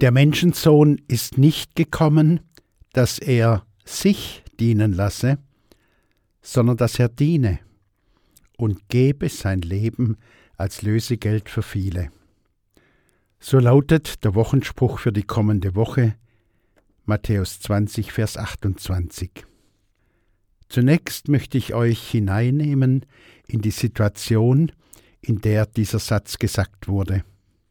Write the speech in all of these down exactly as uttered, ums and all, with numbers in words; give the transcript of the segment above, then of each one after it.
Der Menschensohn ist nicht gekommen, dass er sich dienen lasse, sondern dass er diene und gebe sein Leben als Lösegeld für viele. So lautet der Wochenspruch für die kommende Woche, Matthäus zwanzig, Vers achtundzwanzig. Zunächst möchte ich euch hineinnehmen in die Situation, in der dieser Satz gesagt wurde.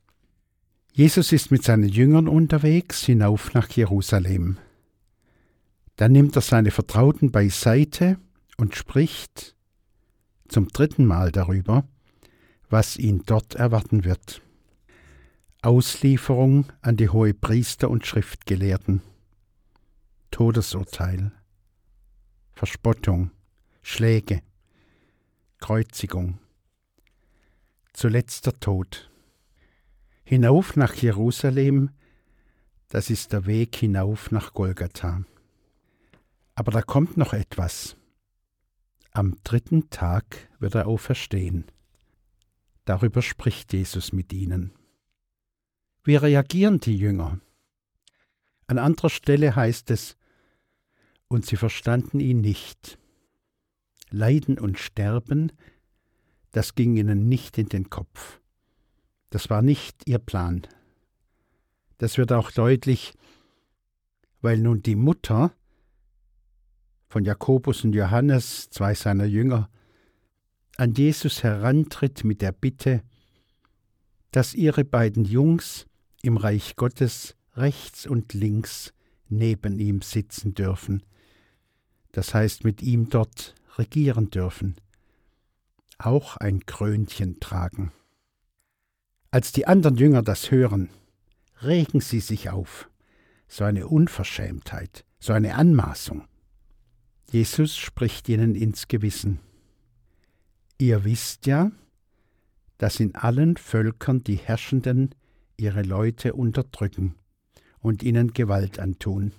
Jesus ist mit seinen Jüngern unterwegs hinauf nach Jerusalem. Dann nimmt er seine Vertrauten beiseite und spricht zum dritten Mal darüber, was ihn dort erwarten wird. Auslieferung an die Hohepriester und Schriftgelehrten, Todesurteil, Verspottung, Schläge, Kreuzigung, zuletzt der Tod. Hinauf nach Jerusalem, das ist der Weg hinauf nach Golgatha. Aber da kommt noch etwas. Am dritten Tag wird er auferstehen. Darüber spricht Jesus mit ihnen. Wie reagieren die Jünger? An anderer Stelle heißt es, und sie verstanden ihn nicht. Leiden und Sterben, das ging ihnen nicht in den Kopf. Das war nicht ihr Plan. Das wird auch deutlich, weil nun die Mutter von Jakobus und Johannes, zwei seiner Jünger, an Jesus herantritt mit der Bitte, dass ihre beiden Jungs im Reich Gottes rechts und links neben ihm sitzen dürfen. Das heißt, mit ihm dort regieren dürfen. Auch ein Krönchen tragen. Als die anderen Jünger das hören, regen sie sich auf. So eine Unverschämtheit, so eine Anmaßung. Jesus spricht ihnen ins Gewissen. Ihr wisst ja, dass in allen Völkern die Herrschenden ihre Leute unterdrücken und ihnen Gewalt antun.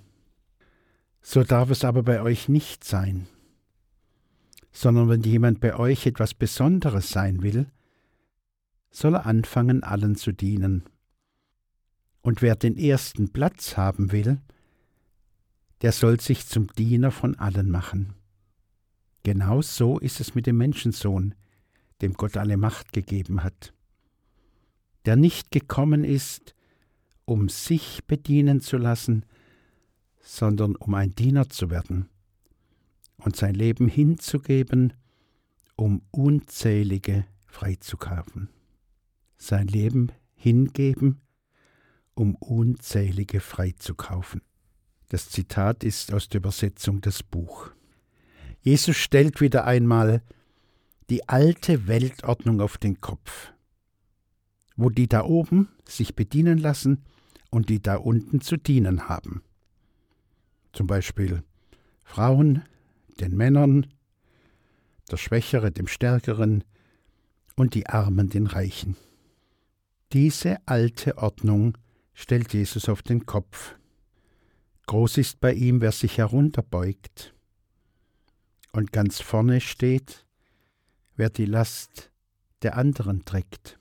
So darf es aber bei euch nicht sein, sondern wenn jemand bei euch etwas Besonderes sein will, soll er anfangen, allen zu dienen. Und wer den ersten Platz haben will, der soll sich zum Diener von allen machen. Genau so ist es mit dem Menschensohn, dem Gott alle Macht gegeben hat, der nicht gekommen ist, um sich bedienen zu lassen, sondern um ein Diener zu werden und sein Leben hinzugeben, um Unzählige freizukaufen. Sein Leben hingeben, um Unzählige freizukaufen. Das Zitat ist aus der Übersetzung des Buch. Jesus stellt wieder einmal die alte Weltordnung auf den Kopf, wo die da oben sich bedienen lassen und die da unten zu dienen haben. Zum Beispiel Frauen den Männern, der Schwächere dem Stärkeren und die Armen den Reichen. Diese alte Ordnung stellt Jesus auf den Kopf. Groß ist bei ihm, wer sich herunterbeugt, und ganz vorne steht, wer die Last der anderen trägt.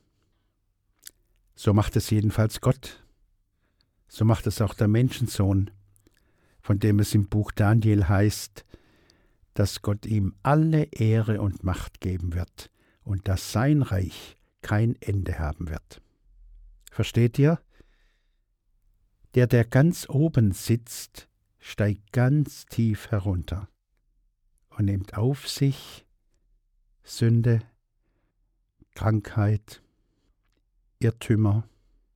So macht es jedenfalls Gott. So macht es auch der Menschensohn, von dem es im Buch Daniel heißt, dass Gott ihm alle Ehre und Macht geben wird und dass sein Reich kein Ende haben wird. Versteht ihr? Der, der ganz oben sitzt, steigt ganz tief herunter und nimmt auf sich Sünde, Krankheit, Irrtümer,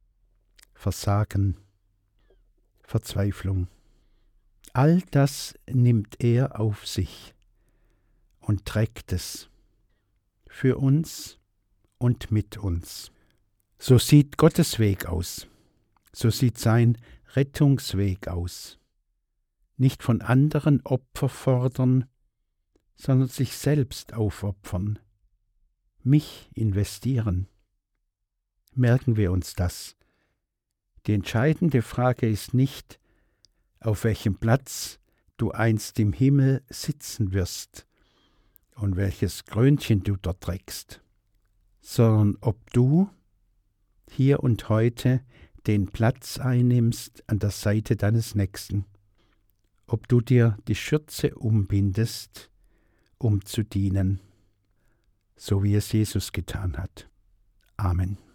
Versagen, Verzweiflung. All das nimmt er auf sich und trägt es für uns und mit uns. So sieht Gottes Weg aus. So sieht sein Rettungsweg aus. Nicht von anderen Opfer fordern, sondern sich selbst aufopfern. Mich investieren. Merken wir uns das. Die entscheidende Frage ist nicht, auf welchem Platz du einst im Himmel sitzen wirst und welches Krönchen du dort trägst, sondern ob du hier und heute den Platz einnimmst an der Seite deines Nächsten, ob du dir die Schürze umbindest, um zu dienen, so wie es Jesus getan hat. Amen.